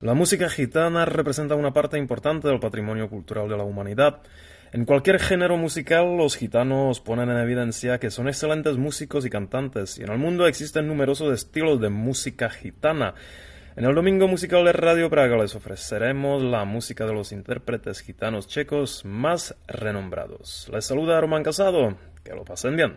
La música gitana representa una parte importante del patrimonio cultural de la humanidad. En cualquier género musical, los gitanos ponen en evidencia que son excelentes músicos y cantantes, y en el mundo existen numerosos estilos de música gitana. En el Domingo Musical de Radio Praga les ofreceremos la música de los intérpretes gitanos checos más renombrados. Les saluda Román Casado. Que lo pasen bien.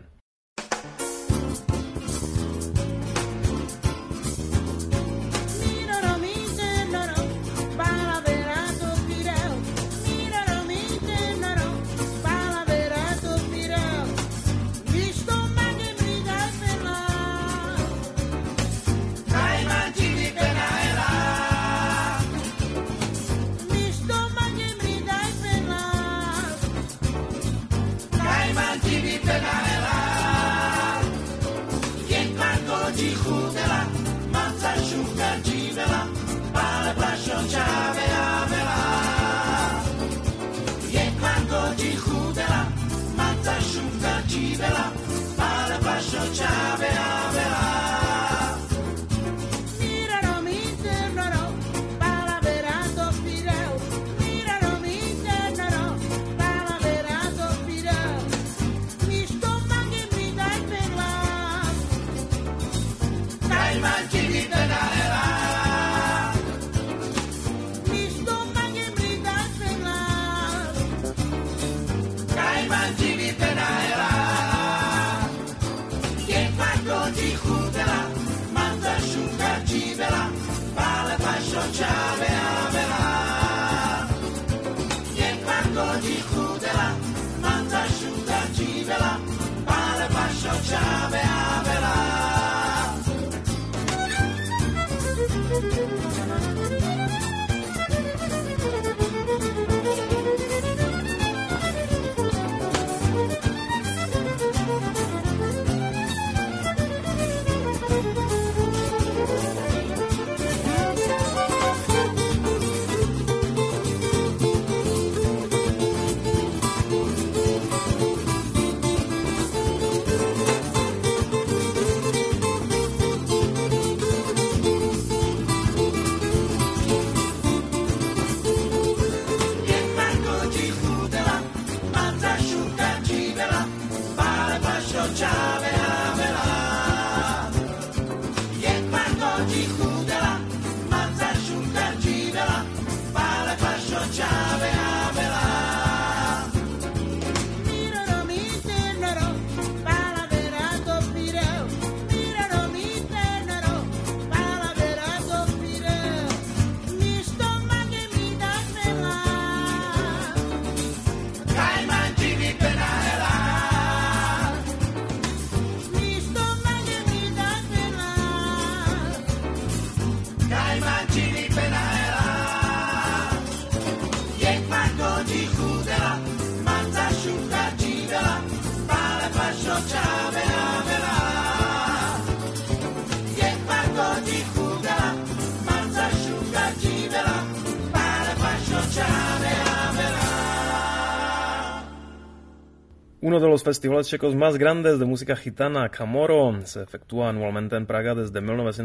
Uno de los festivales checos más grandes de música gitana, Chamorro, se efectúa anualmente en Praga desde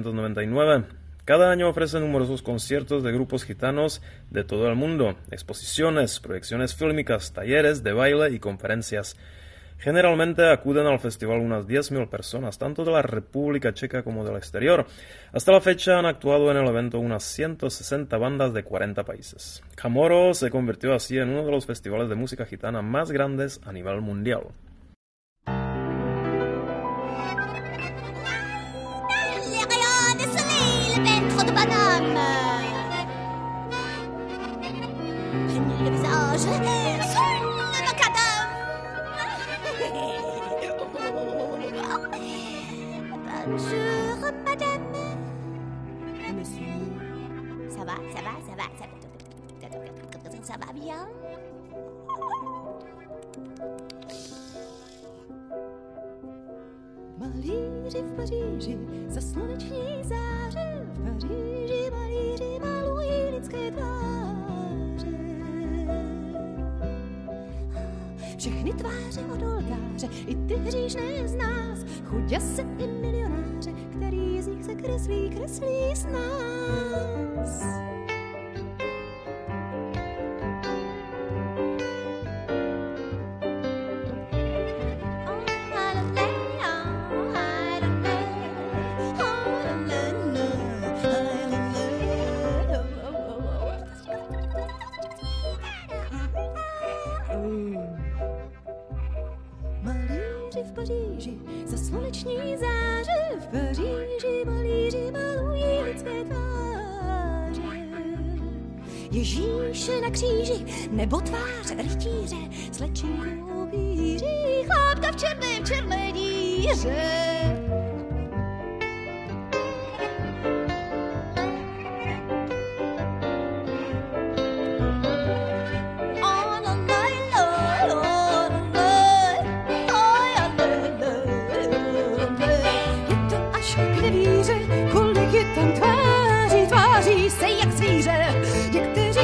1999. Cada año ofrece numerosos conciertos de grupos gitanos de todo el mundo, exposiciones, proyecciones fílmicas, talleres de baile y conferencias. Generalmente acuden al festival unas 10.000 personas, tanto de la República Checa como del exterior. Hasta la fecha han actuado en el evento unas 160 bandas de 40 países. Chamorro se convirtió así en uno de los festivales de música gitana más grandes a nivel mundial. Bonjour, madame. Monsieur, ça va bien? Malíři v Paříži, za sluneční záře, v Paříži malíři malují lidské tváře. Všechny tváře od oltáře, i ty hříšné z nás, chuďasy i milionáře, který z nich se kreslí s nás. Paříži, za sluneční záře v Paříži malíři malují lidské tváře. Ježíše na kříži, nebo tvář rytíře, slečinku píří, chlápka v černé díře. Tváří se jak zvíře, někteří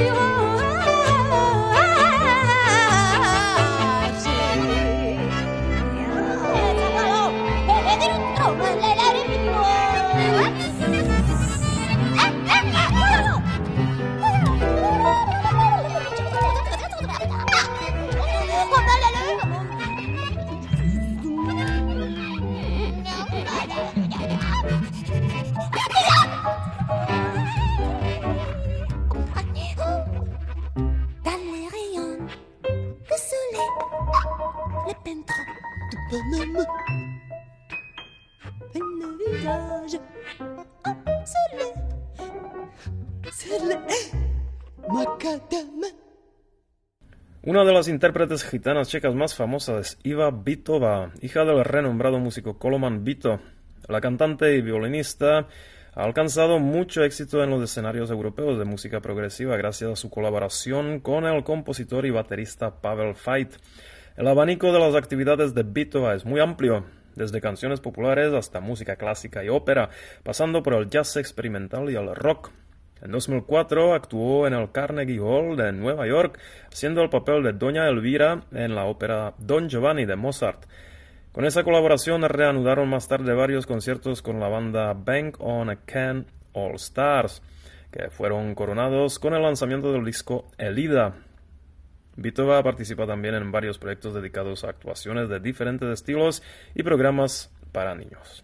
Una de las intérpretes gitanas checas más famosas es Iva Bitová, hija del renombrado músico Koloman Bito. La cantante y violinista ha alcanzado mucho éxito en los escenarios europeos de música progresiva gracias a su colaboración con el compositor y baterista Pavel Fait. El abanico de las actividades de Bitová es muy amplio, desde canciones populares hasta música clásica y ópera, pasando por el jazz experimental y el rock. En 2004 actuó en el Carnegie Hall de Nueva York, haciendo el papel de Doña Elvira en la ópera Don Giovanni de Mozart. Con esa colaboración reanudaron más tarde varios conciertos con la banda Bang on a Can All Stars, que fueron coronados con el lanzamiento del disco Elida. Bitová participa también en varios proyectos dedicados a actuaciones de diferentes estilos y programas para niños.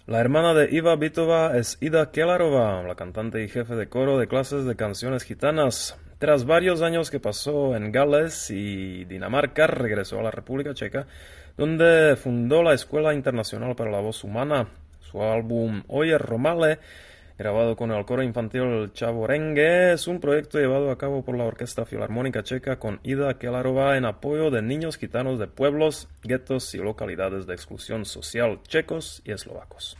La hermana de Iva Bytová es Ida Kellarová, la cantante y jefe de coro de clases de canciones gitanas. Tras varios años que pasó en Gales y Dinamarca, regresó a la República Checa, donde fundó la Escuela Internacional para la Voz Humana. Su álbum Oye Romale, grabado con el coro infantil Chavorengue, es un proyecto llevado a cabo por la Orquesta Filarmónica Checa con Ida Kellarová en apoyo de niños gitanos de pueblos, guetos y localidades de exclusión social checos y eslovacos.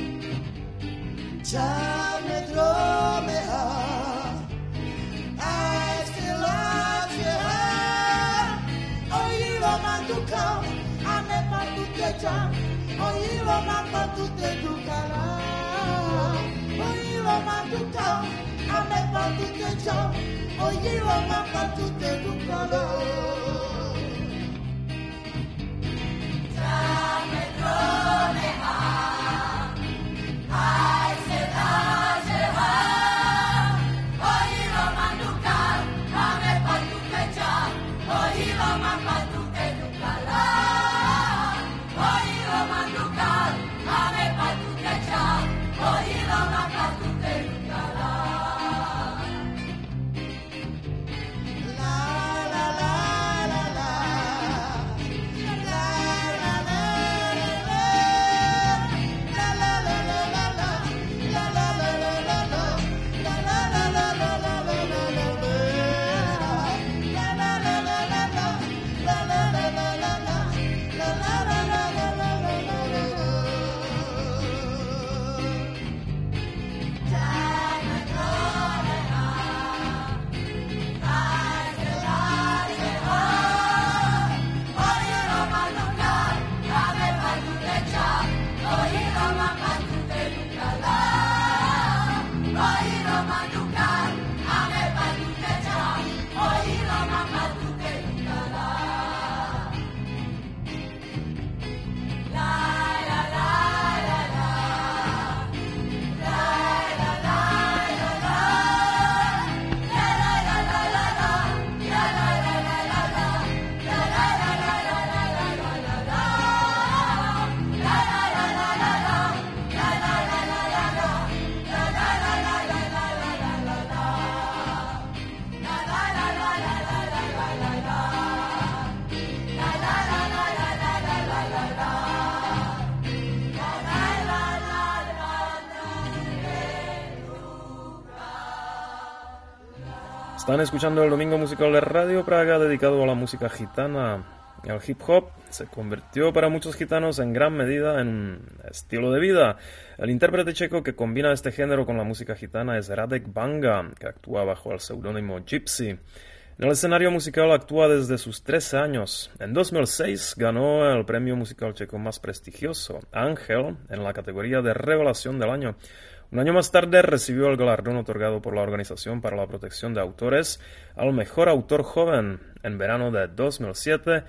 Están escuchando el Domingo Musical de Radio Praga, dedicado a la música gitana. El hip hop se convirtió para muchos gitanos en gran medida en un estilo de vida. El intérprete checo que combina este género con la música gitana es Radek Banga, que actúa bajo el seudónimo Gypsy. En el escenario musical actúa desde sus 13 años. En 2006 ganó el premio musical checo más prestigioso, Ángel, en la categoría de Revelación del Año. Un año más tarde recibió el galardón otorgado por la Organización para la Protección de Autores al mejor autor joven. En verano de 2007,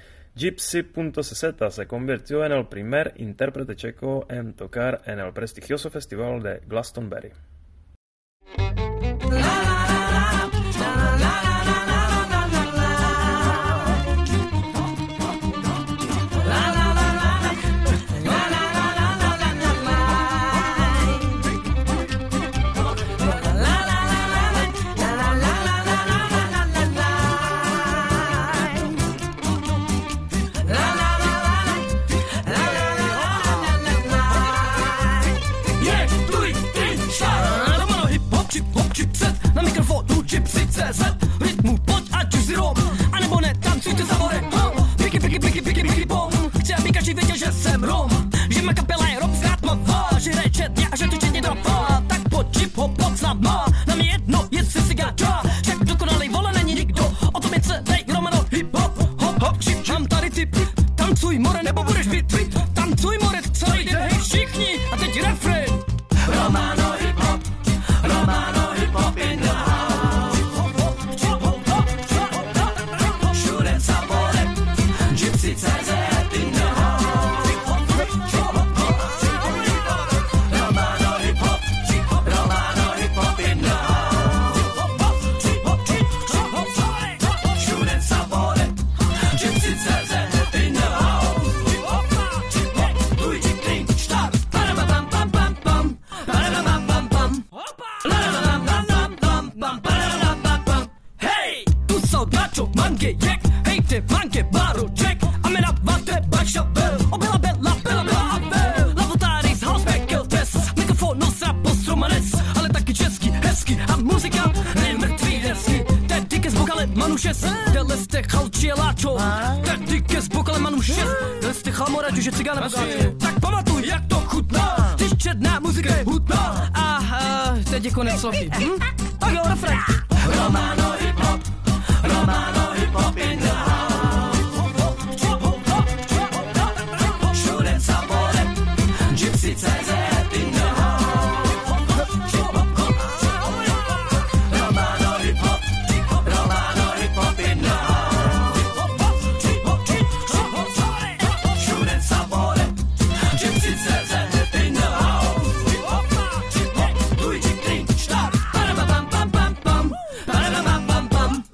Gypsy.cz se convirtió en el primer intérprete checo en tocar en el prestigioso festival de Glastonbury. Rytmu pojď a jdi si rom, anebo ne, tancujte za more. Piky, piky, piky, piky, piky, bom. Chci, aby každý věděl, že jsem rom, že má kapela je rob zrátmavá, že rečet já, že tu četně drapá. Tak pojď hip hop, pojď snad má, nám je jedno, jestli si gáča. Však dokonalej vole není nikdo, o tom je celý Romano hip hop. Hop, hop, čip, mám tady tip, tancuj more, nebo budeš bitvy. Tancuj more, celý den, hej všichni, a teď refrén. Romano hip hop, Romano hip hop in the house. CZ in the house. Romano hip hop in the house. 6, tyhle jste chalči je láčou, tady ke s bokalem manu 6, tyhle jste chalmo radí, že cigán nebo tak pamatuj, jak to chutná, když četná muzika je hutná a teď je konec sloky. Tak jo, refrén. Romano hip-hop, Romano hip-hop in the house. Všude Savore, Gypsy CZ in the house. Romano hip-hop, Romano hip-hop in the house. Všude Savore, Gypsy CZ in the house. 2, 3, 4, pam pam pam pam, pam pam pam.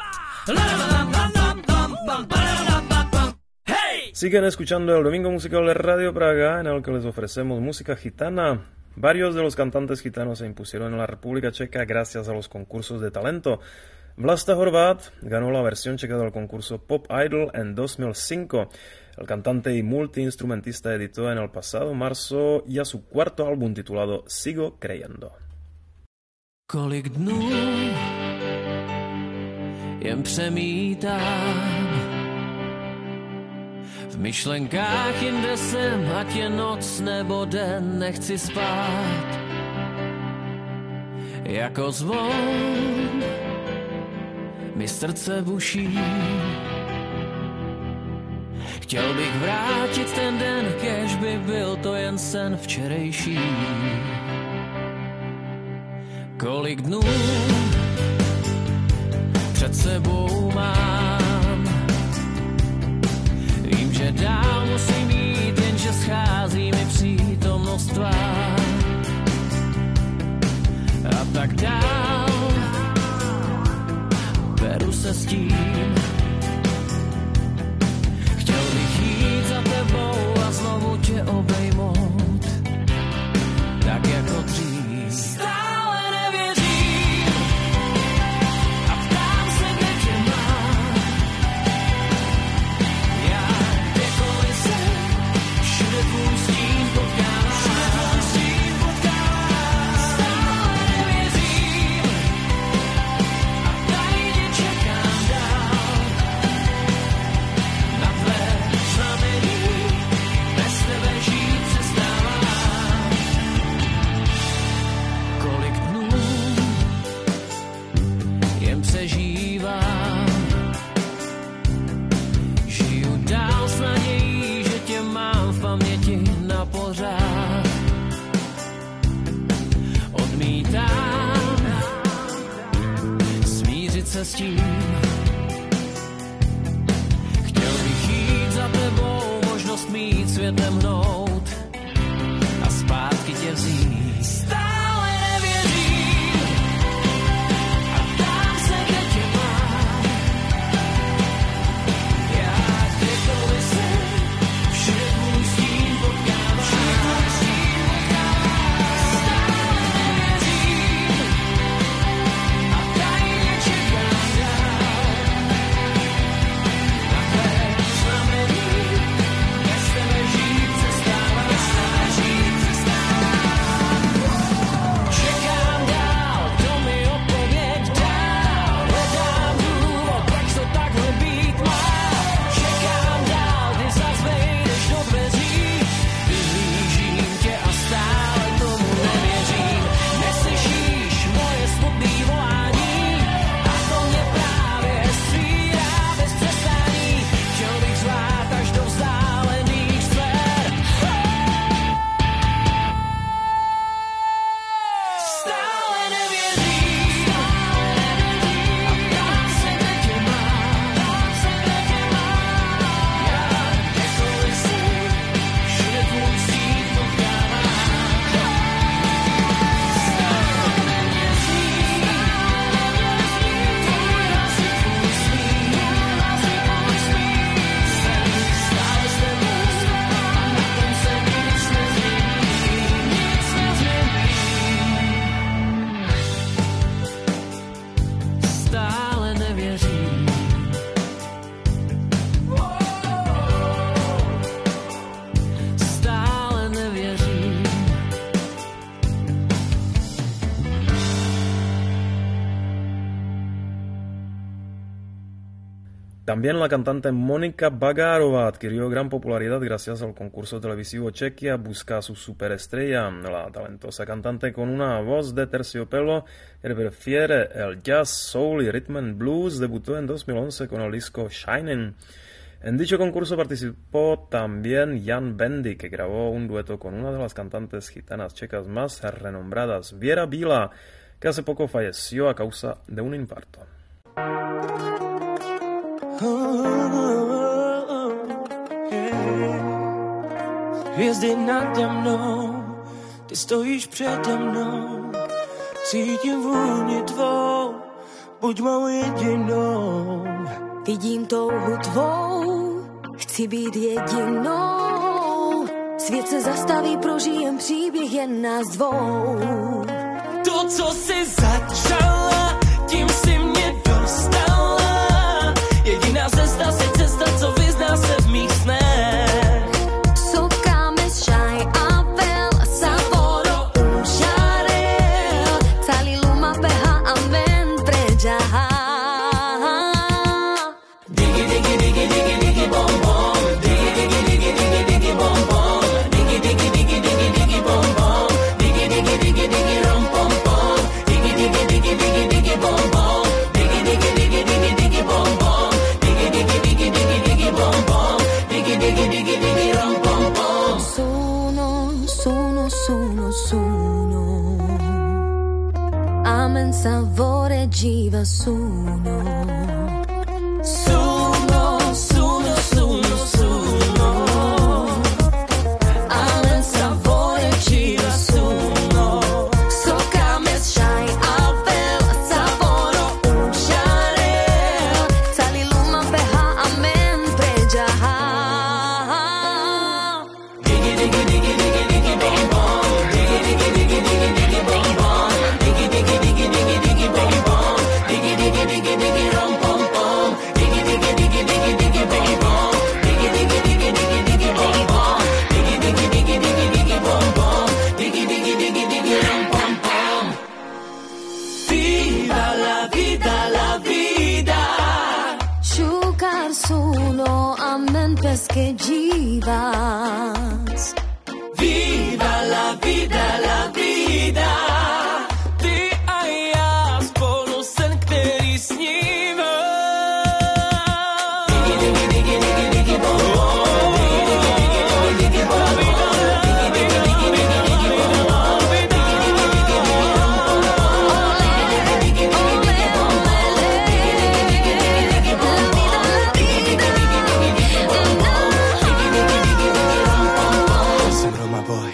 Siguen escuchando el Domingo Musical de Radio Praga, en el que les ofrecemos música gitana. Varios de los cantantes gitanos se impusieron en la República Checa gracias a los concursos de talento. Vlasta Horvat ganó la versión checa del concurso Pop Idol en 2005. El cantante y multiinstrumentista editó en el pasado marzo ya su cuarto álbum titulado Sigo creyendo. Kolik dnů jen přemítám, v myšlenkách jinde jsem, ať je noc nebo den, nechci spát. Jako zvon mi srdce buší, chtěl bych vrátit ten den, kéž by byl to jen sen včerejší. Kolik dnů před sebou mám, vím, že dál musím jít, jenže schází mi přítomnost tvá. A tak dál beru se s tím, chtěl bych jít za tebou a znovu tě obejmout, tak jako dřív. Všude tvůj stín potkávám. También la cantante Mónica Bagárová adquirió gran popularidad gracias al concurso televisivo Czechia Busca su superestrella. La talentosa cantante con una voz de terciopelo que prefiere el jazz, soul y rhythm and blues debutó en 2011 con el disco Shining. En dicho concurso participó también Jan Bendy, que grabó un dueto con una de las cantantes gitanas checas más renombradas, Věra Bílá, que hace poco falleció a causa de un infarto. Hvězdy nade mnou, ty stojíš přede mnou, cítím vůni tvou, buď mou jedinou. Vidím touhu tvou, chci být jedinou. Svět se zastaví, prožijem příběh jen nás dvou. To, co jsi začala, tím si mě dostala. Jediná cesta, si cesta, co vyzná se v mých snech. Sotkáme šaj a vel, Sapporo užaril. Celý luma beha a men pređaha. Digi, digi, digi, digi, digi, bom, bom. Digi, digi, digi, digi, digi, bom, bom. Digi, digi, digi, digi, digi, bom, bom. Digi, digi, digi, digi, rom, pom, pom. Digi, digi, digi, digi, digi, bom, bom. Digi, digi, digi, digi, digi, bom, bom. Digi, digi, digi, digi, digi, bom, bom. Digi, digi, digi, digi, rom, pom, pom. Sono. Amen savore jiva sono. Amen savore jiva sono. Sotkáme šaj a vel, Sapporo užaril. Celý luma beha a men pređaha. Digi, digi, digi, digi, digi, bom, bom. Digi, digi, digi, digi, digi, bom, bom. Digi, digi, digi, digi, digi, bom, bom. Digi, digi, digi, digi, rom, pom, pom. Digi, digi, digi, digi, digi, bom, bom. Digi, digi, digi, digi, digi, bom, bom. Digi, digi, digi, digi, digi, bom, bom. Digi, digi, digi, digi, rom, pom, pom. Viva la vida, la vida. Giocare solo a men pesche jivas. Viva la vida, la vida. Ty a já spolu sen, který sníme. Digi, digi, digi, digi, digi, bom, bom. Digi, digi, digi, digi, digi, bom, bom. Digi, digi, digi, digi, digi, bom, bom. Digi, digi, digi, digi, digi, rom, pom, pom. Digi, digi, digi, digi, digi, bom, bom. Digi, digi, digi, digi, digi, bom, bom. Digi, digi, digi, digi, digi, bom, bom. Digi, digi, digi, digi, rom, pom, pom. Jsem Roma Boy.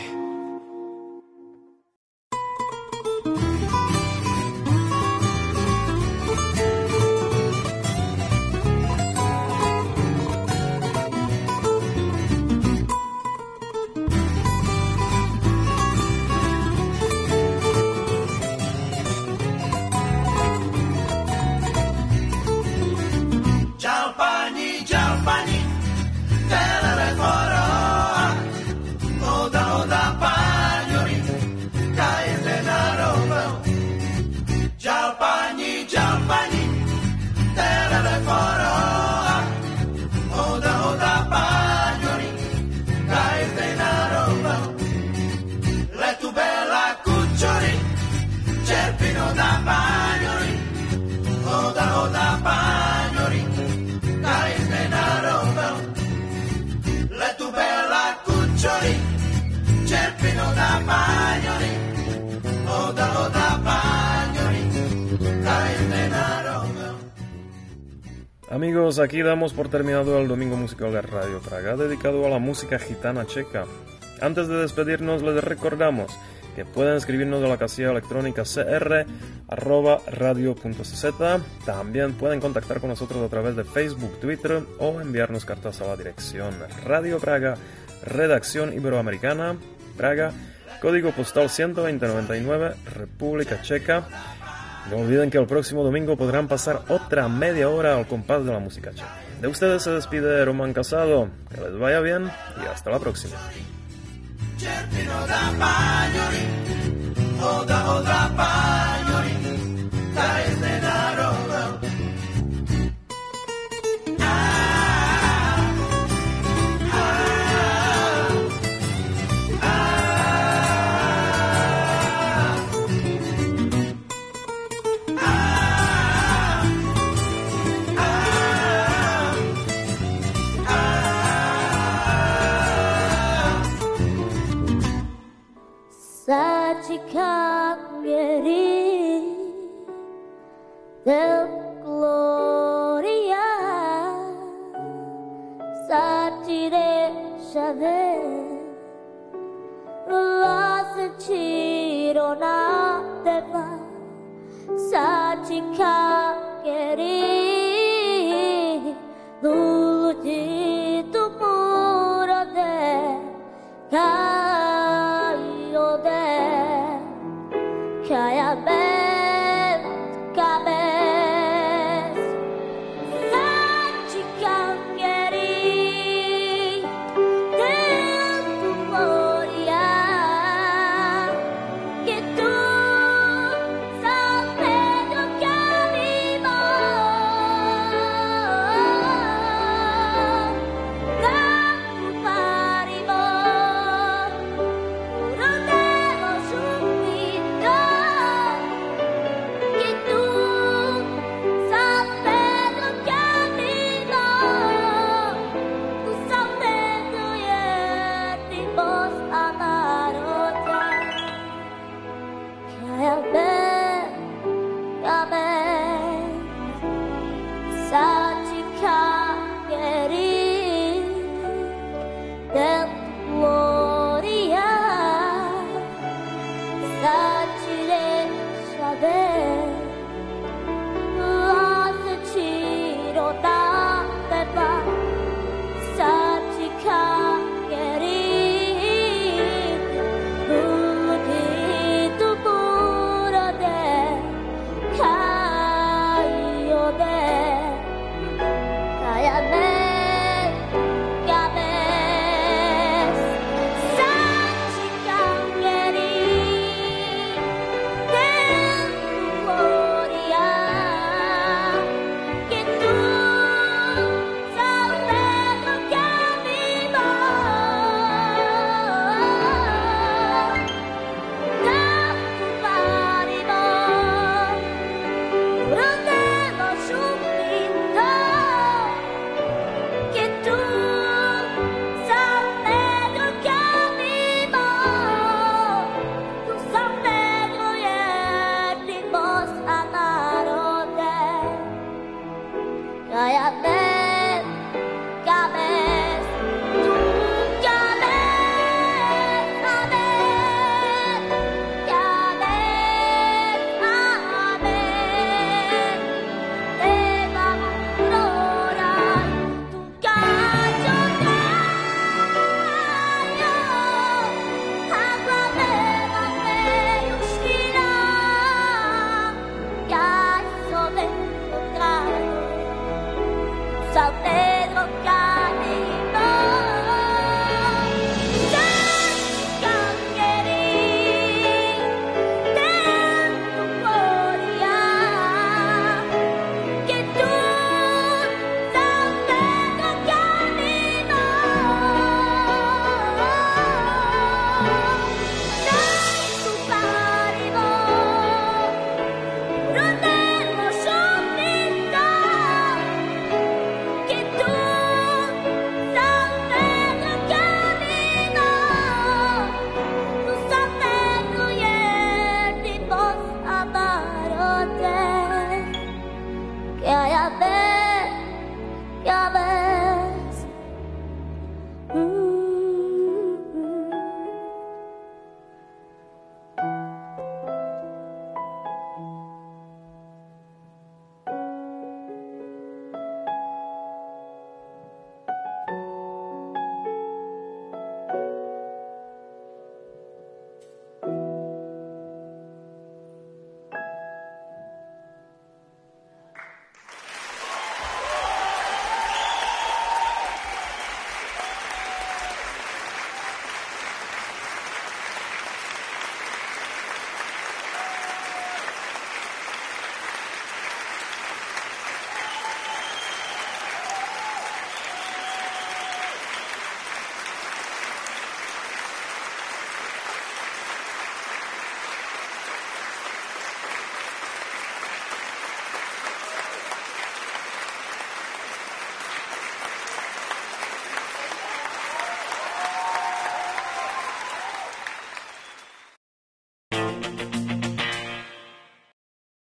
Jalpani, teleforo. Oda, paňori, kajete na rovnou. Jalpani, teleforo. Oda, paňori, kajete na rovnou. Letu bella kučori, čerpino da paňori. Oda, paňori, kajete na rovnou. Letu bella kučori, čerpino da paňori. Oda, paňori, kajete na rovnou. Amigos, aquí damos por terminado el Domingo Musical de Radio Praga, dedicado a la música gitana checa. Antes de despedirnos, les recordamos que pueden escribirnos a la casilla electrónica cr@radio.cz. También pueden contactar con nosotros a través de Facebook, Twitter o enviarnos cartas a la dirección Radio Praga, Redacción Iberoamericana, Praga, código postal 12099, República Checa. No olviden que el próximo domingo podrán pasar otra media hora al compás de la música checa. De ustedes se despide Roman Casado. Que les vaya bien y hasta la próxima. Cerchino da pagnoli, oda pagnoli, dai denaro. Saci Cangeri del Gloria Saci Reshade Rulase Chirona Deva Saci Cangeri Luluji Tumurade Kayo de Kaya be